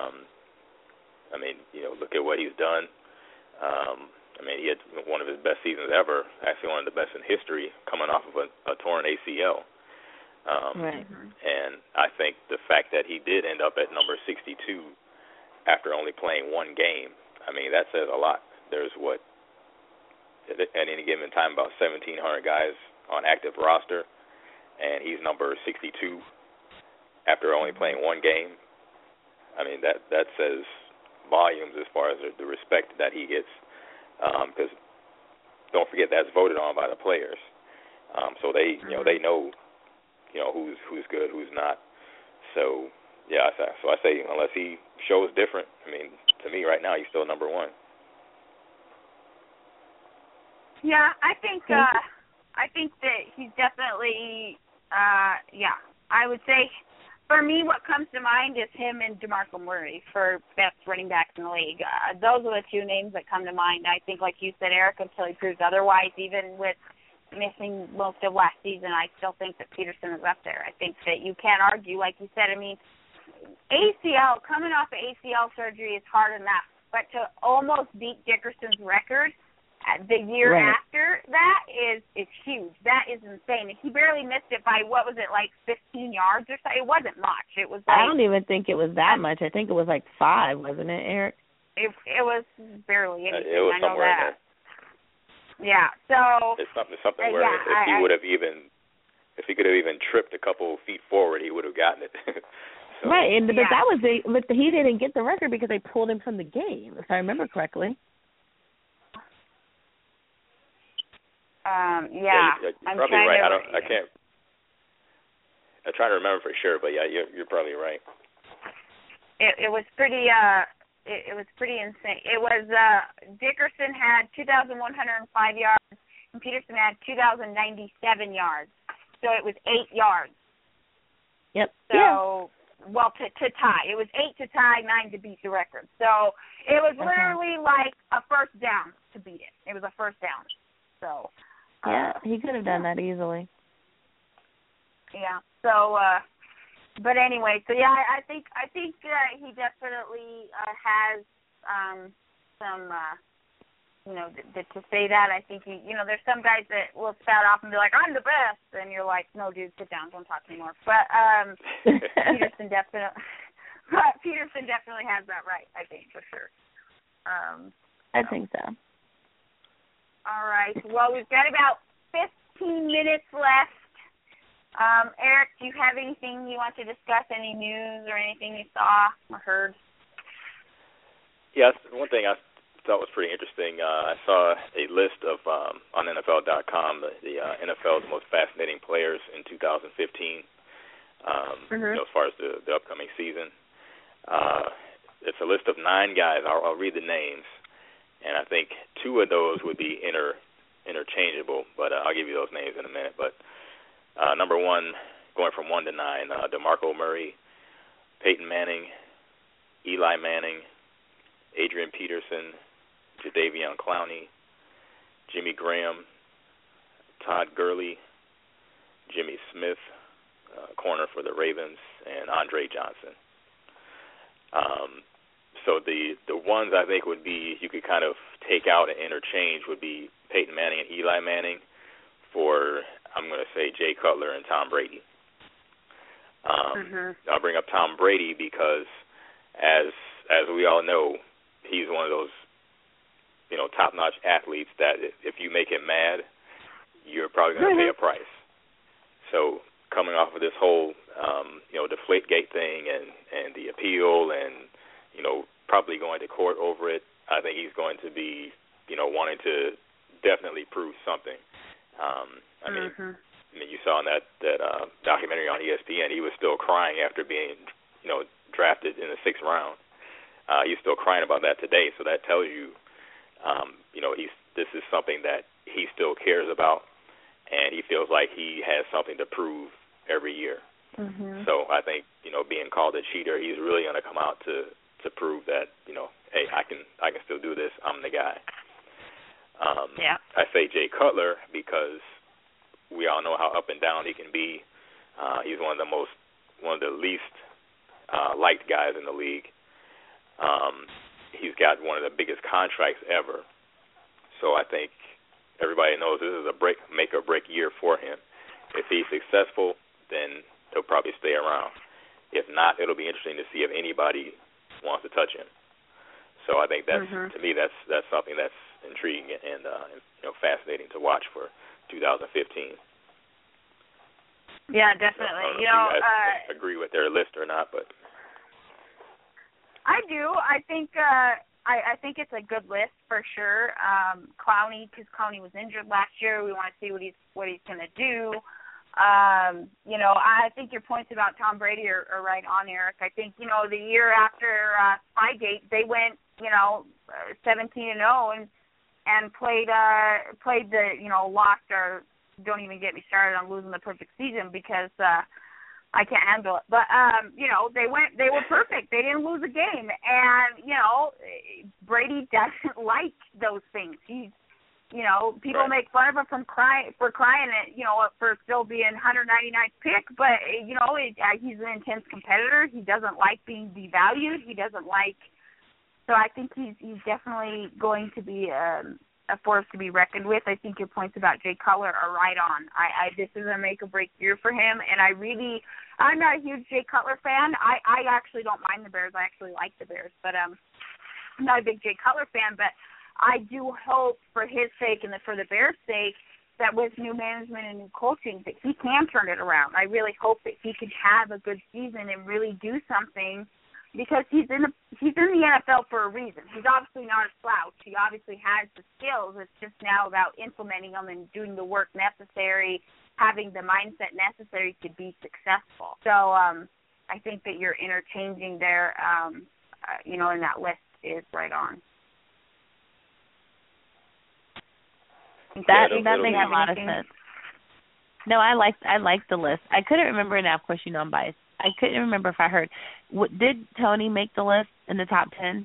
Look at what he's done. He had one of his best seasons ever, actually one of the best in history, coming off of a torn ACL. Right. And I think the fact that he did end up at number 62 after only playing one game, that says a lot. There's at any given time about 1,700 guys on active roster, and he's number 62 after only playing one game. That says volumes as far as the respect that he gets, because don't forget that's voted on by the players. So they know who's good, who's not. So yeah, so I say unless he shows different, to me right now he's still number one. Yeah, I think that he's definitely I would say for me what comes to mind is him and DeMarco Murray for best running backs in the league. Those are the two names that come to mind. I think, like you said, Eric, until he proves otherwise, even with missing most of last season, I still think that Peterson is up there. I think that you can't argue, like you said. I mean, ACL, coming off of ACL surgery is hard enough, but to almost beat Dickerson's record the year after that is huge. That is insane. He barely missed it by, what was it, like 15 yards or so? It wasn't much. It was like, I don't even think it was that much. I think it was like 5, wasn't it, Eric? It was barely anything. It was I know somewhere that. in there. Yeah, so it's something where if he could have even tripped a couple feet forward, he would have gotten it. So, right, but that was but he didn't get the record because they pulled him from the game, if I remember correctly. You're I'm probably right. I can't. I'm trying to remember for sure, but yeah, you're probably right. It was pretty. It was pretty insane. It was Dickerson had 2,105 yards, and Peterson had 2,097 yards. So it was 8 yards. Yep. So, well, to tie. It was 8 to tie, 9 to beat the record. So it was literally like a first down to beat it. It was a first down. So. Yeah, he could have done that easily. Yeah. So. But anyway, so yeah, I think he definitely has some, to say that. I think there's some guys that will spout off and be like, I'm the best, and you're like, no, dude, sit down, don't talk anymore. But Peterson definitely has that right, I think, for sure. I think so. All right. Well, we've got about 15 minutes left. Eric, do you have anything you want to discuss, any news or anything you saw or heard? Yes, one thing I thought was pretty interesting. I saw a list of on NFL.com the NFL's most fascinating players in 2015. As far as the upcoming season, it's a list of 9 guys. I'll read the names, and I think 2 of those would be interchangeable, but I'll give you those names in a minute. But number 1, going from 1 to 9, DeMarco Murray, Peyton Manning, Eli Manning, Adrian Peterson, Jadeveon Clowney, Jimmy Graham, Todd Gurley, Jimmy Smith, corner for the Ravens, and Andre Johnson. So the ones I think would be, you could kind of take out and interchange, would be Peyton Manning and Eli Manning for, I'm going to say, Jay Cutler and Tom Brady. I'll bring up Tom Brady because, as we all know, he's one of those, top-notch athletes that if you make him mad, you're probably going to pay a price. So coming off of this whole, Deflategate thing and the appeal and, probably going to court over it, I think he's going to be, wanting to definitely prove something. I mean, you saw in that documentary on ESPN, he was still crying after being, drafted in the 6th round. He's still crying about that today, so that tells you, this is something that he still cares about, and he feels like he has something to prove every year. So I think, being called a cheater, he's really going to come out to prove that, hey, I can still do this. I'm the guy. I say Jay Cutler because we all know how up and down he can be. He's one of the least liked guys in the league. He's got one of the biggest contracts ever. So I think everybody knows this is a make or break year for him. If he's successful, then he'll probably stay around. If not, it'll be interesting to see if anybody wants to touch him. So I think that's to me that's something that's intriguing and fascinating to watch for 2015. Yeah, definitely. I don't know if you guys agree with their list or not, but I do. I think I think it's a good list for sure. Clowney, because Clowney was injured last year, we want to see what he's going to do. I think your points about Tom Brady are right on, Eric. I think the year after Spygate, they went 17-0 and played lost or don't even get me started on losing the perfect season because I can't handle it. But they were perfect. They didn't lose a game, and Brady doesn't like those things. People right. make fun of him for crying it, for still being 199th pick, but he's an intense competitor. He doesn't like being devalued. He doesn't like. So I think he's definitely going to be a force to be reckoned with. I think your points about Jay Cutler are right on. This is a make or break year for him, and I'm not a huge Jay Cutler fan. I actually don't mind the Bears. I actually like the Bears, but I'm not a big Jay Cutler fan. But I do hope for his sake and for the Bears' sake that with new management and new coaching that he can turn it around. I really hope that he can have a good season and really do something. Because he's in the NFL for a reason. He's obviously not a slouch. He obviously has the skills. It's just now about implementing them and doing the work necessary, having the mindset necessary to be successful. So I think that you're interchanging there, in that list is right on. That makes a lot of sense. No, I like the list. I couldn't remember, and of course, I'm biased. I couldn't remember if I heard. Did Tony make the list in the top 10?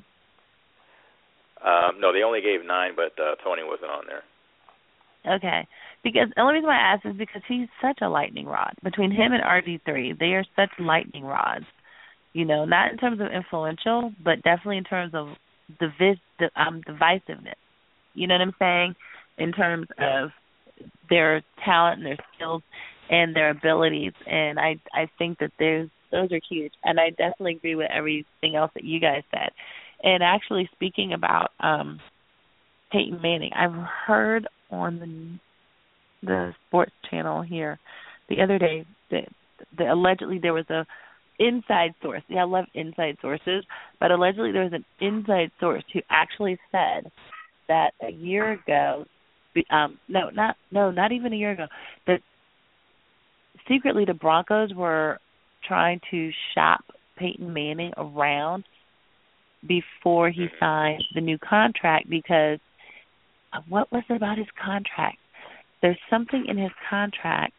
No, they only gave 9, but Tony wasn't on there. Okay. Because the only reason why I asked is because he's such a lightning rod. Between him and RG3, they are such lightning rods. Not in terms of influential, but definitely in terms of divisiveness. You know what I'm saying? In terms of their talent and their skills and their abilities, and I think that those are huge, and I definitely agree with everything else that you guys said. And actually, speaking about Peyton Manning, I've heard on the sports channel here the other day that allegedly there was a inside source. Yeah, I love inside sources, but allegedly there was an inside source who actually said that a year ago, not even a year ago, that secretly the Broncos were trying to shop Peyton Manning around before he signed the new contract because what was it about his contract? There's something in his contract,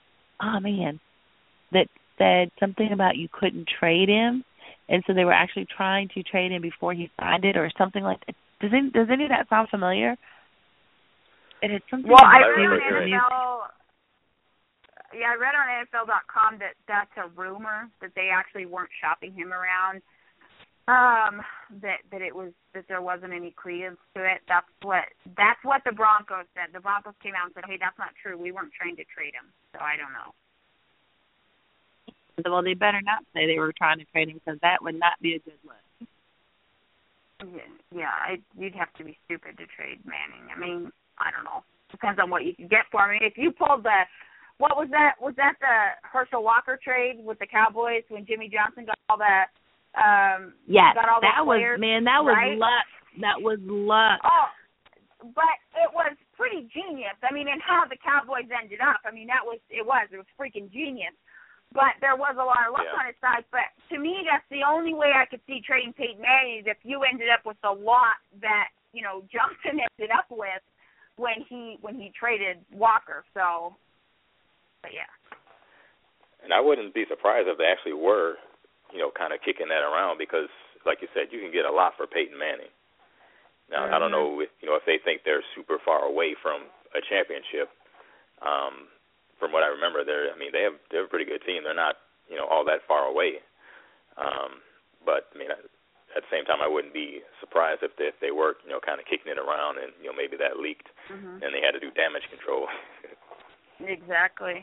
that said something about you couldn't trade him, and so they were actually trying to trade him before he signed it or something like that. Does any of that sound familiar? It had something to do with the new... Yeah, I read on NFL.com that that's a rumor that they actually weren't shopping him around. That there wasn't any credence to it. That's what the Broncos said. The Broncos came out and said, "Hey, that's not true. We weren't trying to trade him." So I don't know. Well, they better not say they were trying to trade him because that would not be a good look. Yeah, you'd have to be stupid to trade Manning. I mean, I don't know. Depends on what you can get for him. I mean, if you pulled what was that? Was that the Herschel Walker trade with the Cowboys when Jimmy Johnson got all the yes, got all that was players, that was right? luck. That was luck. Oh, but it was pretty genius. I mean, and how the Cowboys ended up. I mean, it was freaking genius. But there was a lot of luck on his side. But to me, that's the only way I could see trading Peyton Manning is if you ended up with the lot that Johnson ended up with when he traded Walker. So. But yeah. And I wouldn't be surprised if they actually were, kind of kicking that around because, like you said, you can get a lot for Peyton Manning. Now, I don't know if they think they're super far away from a championship. From what I remember, they're a pretty good team. They're not, all that far away. But I mean, at the same time, I wouldn't be surprised if they were, kind of kicking it around and maybe that leaked and they had to do damage control. Exactly.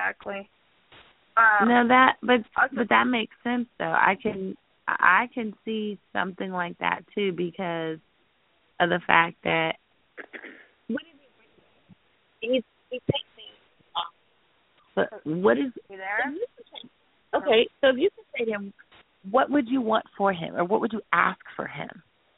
No, but that makes sense though. I can see something like that too because of the fact that he's taking off. But what is you there? Okay, so if you could say to him, what would you want for him, or what would you ask for him?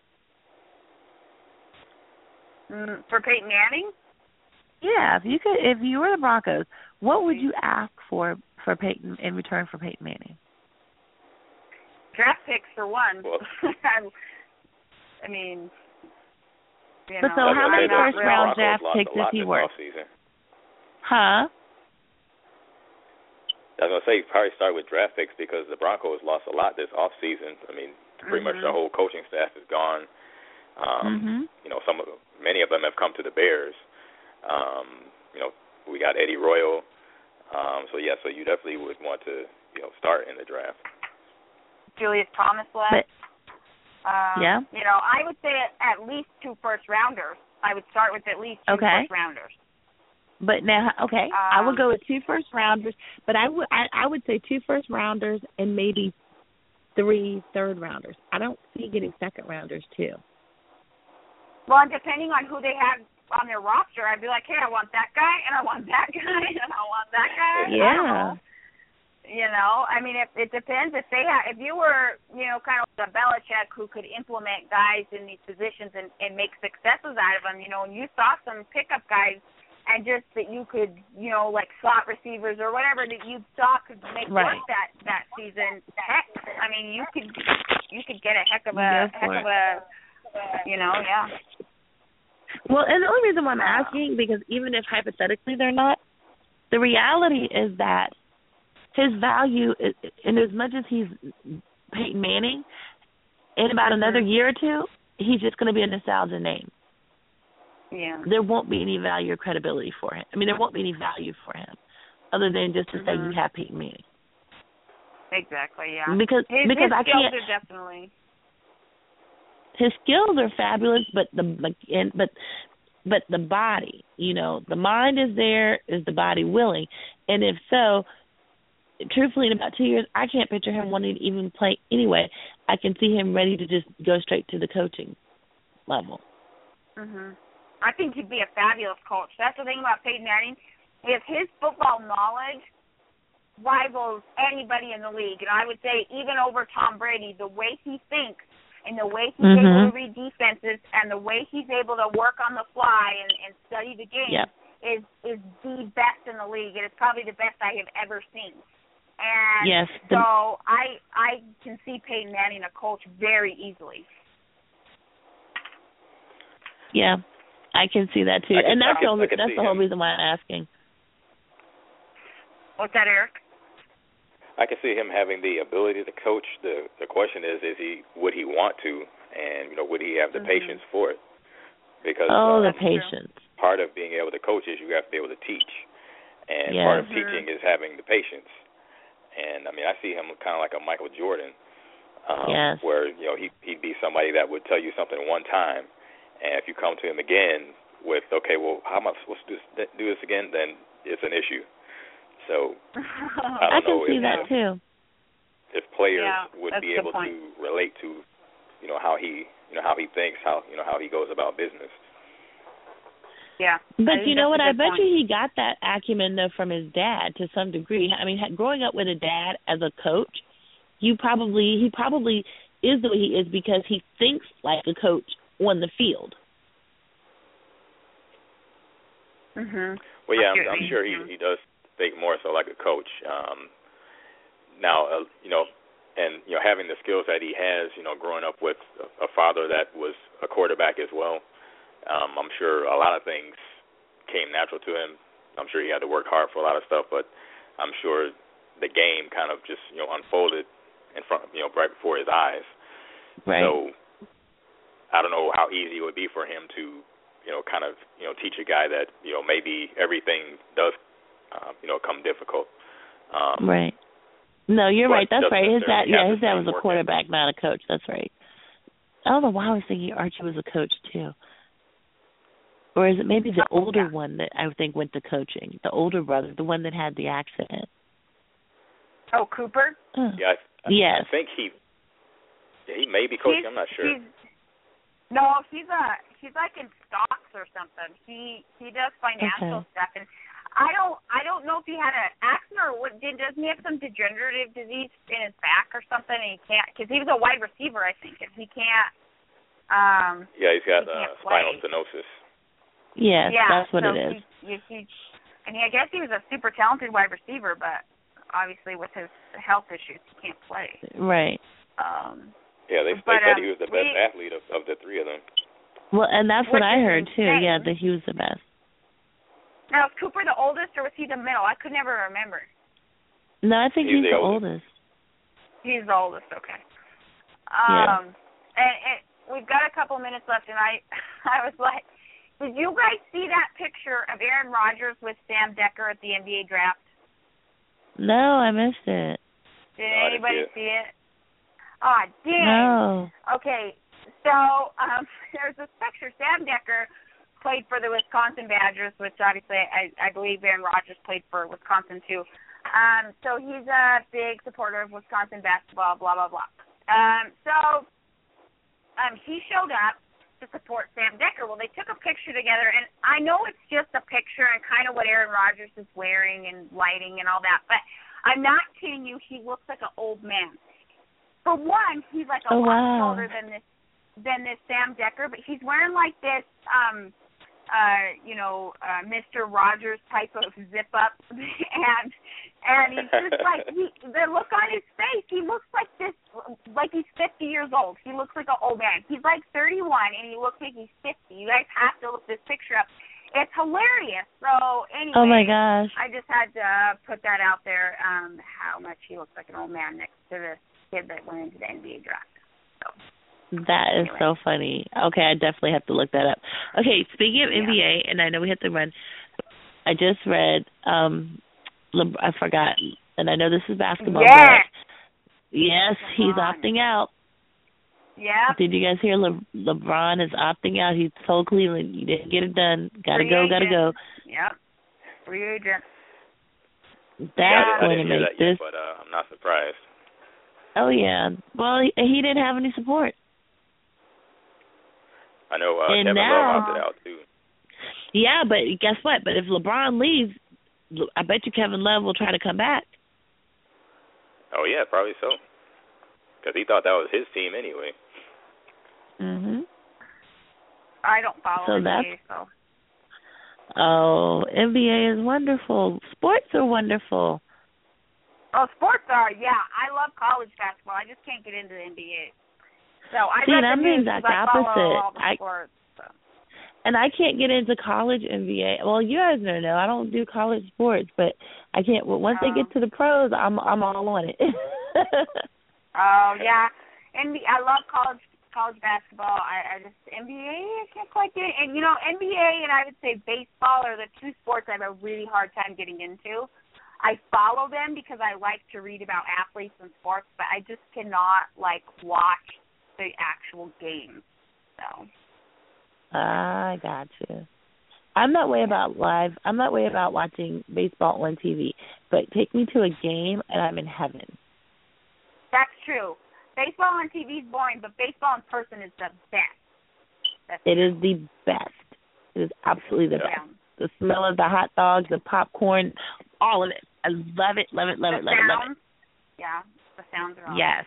For Peyton Manning? Yeah, if you were the Broncos, what would you ask for Peyton in return for Peyton Manning? Draft picks for one. Well, I mean, but so how many first round draft picks is he worth? Huh? I was going to say probably start with draft picks because the Broncos lost a lot this off season. I mean, pretty much the whole coaching staff is gone. You know, many of them have come to the Bears. You know, we got Eddie Royal. So you definitely would want to, you know, start in the draft. Julius Thomas left. Yeah. You know, I would say at least 2 first-rounders. I would start with at least 2 first-rounders. But now, I would go with 2 first-rounders, but I would say 2 first-rounders and maybe 3 third-rounders. I don't see getting second-rounders, too. Well, and depending on who they have on their roster, I'd be like, hey, I want that guy, and I want that guy, and I want that guy. Yeah. You know, I mean, it depends. If you were, you know, kind of like a Belichick who could implement guys in these positions and make successes out of them, you know, and you saw some pickup guys and just that you could, you know, like slot receivers or whatever that you saw could make work that season. Heck, I mean, you could get a heck of a, you know, yeah. Well, and the only reason why I'm asking, because even if hypothetically they're not, the reality is that his value, and as much as he's Peyton Manning, in about another year or 2, he's just going to be a nostalgia name. Yeah. There won't be any value or credibility for him. I mean, there won't be any value for him other than just to say you have Peyton Manning. Exactly, yeah. Because his I skills can't. Are definitely. His skills are fabulous, but the body, you know, the mind is there, is the body willing? And if so, truthfully, in about 2 years, I can't picture him wanting to even play anyway. I can see him ready to just go straight to the coaching level. I think he'd be a fabulous coach. That's the thing about Peyton Manning, is his football knowledge rivals anybody in the league. And I would say even over Tom Brady, the way he thinks and the way he's able to read defenses and the way he's able to work on the fly and study the game is the best in the league. And it's probably the best I have ever seen. And so I can see Peyton Manning a coach very easily. Yeah, I can see that too. And that's the whole reason why I'm asking. What's that, Eric? I can see him having the ability to coach. The question is would he want to, and you know, would he have the patience for it? Because the patience. Part of being able to coach is you have to be able to teach, and part of teaching is having the patience. And I mean, I see him kind of like a Michael Jordan, where you know he'd be somebody that would tell you something one time, and if you come to him again with, okay, well, how am I supposed to do this again? Then it's an issue. So I can see that too. If players would be able to relate to, you know, how he thinks, how he goes about business. Yeah. But you know what? I bet you he got that acumen though from his dad to some degree. I mean, growing up with a dad as a coach, he probably is the way he is because he thinks like a coach on the field. Well, yeah, I'm sure he does think more so like a coach. Now, you know, and you know, having the skills that he has, you know, growing up with a father that was a quarterback as well, I'm sure a lot of things came natural to him. I'm sure he had to work hard for a lot of stuff, but I'm sure the game kind of just, you know, unfolded in front, you know, right before his eyes. Right. So I don't know how easy it would be for him to, you know, kind of, you know, teach a guy that, you know, maybe everything does, you know, come difficult. Right. No, you're right. That's right. His dad was a quarterback, not a coach. That's right. I don't know why I was thinking Archie was a coach too. Or is it maybe the older one that I think went to coaching? The older brother, the one that had the accident. Oh, Cooper? Yeah, I think he may be coaching. I'm not sure. He's like in stocks or something. He does financial stuff, and I don't know if he had an accident or what. Doesn't he have some degenerative disease in his back or something? And he can't, because he was a wide receiver, I think, and he can't. He's got spinal stenosis. Yes, that's what it is. I guess he was a super talented wide receiver, but obviously with his health issues, he can't play. Right. They said he was the best athlete of the three of them. Well, and that's what I heard too. Yeah, that he was the best. Now, is Cooper the oldest or was he the middle? I could never remember. No, I think he's the oldest. He's the oldest. Okay. Yeah. we've got a couple minutes left, and I was like, did you guys see that picture of Aaron Rodgers with Sam Decker at the NBA draft? No, I missed it. Did anybody see it? Oh, dang. No. Okay, so there's this picture. Sam Decker played for the Wisconsin Badgers, which obviously I believe Aaron Rodgers played for Wisconsin too. So he's a big supporter of Wisconsin basketball, blah, blah, blah. He showed up to support Sam Decker. Well, they took a picture together, and I know it's just a picture and kind of what Aaron Rodgers is wearing and lighting and all that, but I'm not kidding you, he looks like an old man. For one, he's like a lot older than this Sam Decker, but he's wearing like this Mr. Rogers type of zip up, and he's just like the look on his face. He looks like this, like he's 50 years old. He looks like an old man. He's like 31, and he looks like he's 50. You guys have to look this picture up. It's hilarious. So anyway, oh my gosh, I just had to put that out there. How much he looks like an old man next to this kid that went into the NBA draft. So. That is so funny. Okay, I definitely have to look that up. Okay, speaking of NBA, and I know we have to run, I just read, I forgot, and I know this is basketball. Yes. Yes, he's opting out. Yeah. Did you guys hear LeBron is opting out? He told Cleveland, you didn't get it done. Gotta go. Yep. Free agent. That's going to make this. But I'm not surprised. Oh, yeah. Well, he didn't have any support. I know Kevin Love opted out, too. Yeah, but guess what? But if LeBron leaves, I bet you Kevin Love will try to come back. Oh, yeah, probably so. Because he thought that was his team anyway. Mhm. I don't follow NBA, so. Oh, NBA is wonderful. Sports are wonderful. Oh, sports are, yeah. I love college basketball. I just can't get into the NBA. So I I'm the exact opposite. All the sports, so. And I can't get into college NBA. Well, you guys don't know. I don't do college sports, but I can't. Once they get to the pros, I'm all on it. Oh yeah, I love college basketball. I just NBA, I can't quite get it. And NBA and I would say baseball are the two sports I have a really hard time getting into. I follow them because I like to read about athletes and sports, but I just cannot watch the actual game. So. I got you. I'm that way about live. I'm that way about watching baseball on TV. But take me to a game and I'm in heaven. That's true. Baseball on TV is boring, but baseball in person is the best. It is the best. It is absolutely the best. The smell of the hot dogs, the popcorn, all of it. I love it, love it, love it, love it, love it. Yeah, the sounds are awesome. Yes.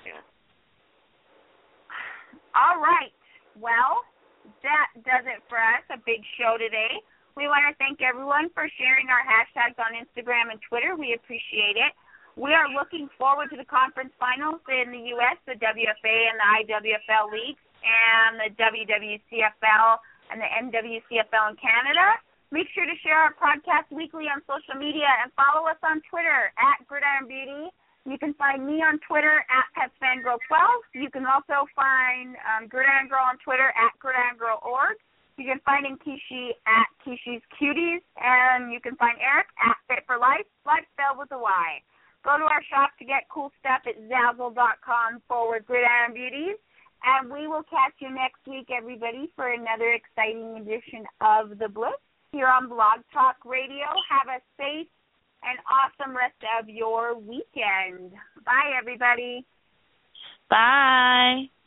All right. Well, that does it for us. A big show today. We want to thank everyone for sharing our hashtags on Instagram and Twitter. We appreciate it. We are looking forward to the conference finals in the U.S., the WFA and the IWFL leagues, and the WWCFL and the NWCFL in Canada. Make sure to share our podcast weekly on social media and follow us on Twitter at Gridiron Beauty. You can find me on Twitter at PetsFangirl12. You can also find Gridiron Girl on Twitter at GridironGirl.org. You can find Kishi at Kishi's Cuties. And you can find Eric at Fit for Life, life spelled with a Y. Go to our shop to get cool stuff at Zazzle.com/Gridiron Beauties. And we will catch you next week, everybody, for another exciting edition of The Blitz here on Blog Talk Radio. Have a safe and awesome rest of your weekend. Bye, everybody. Bye.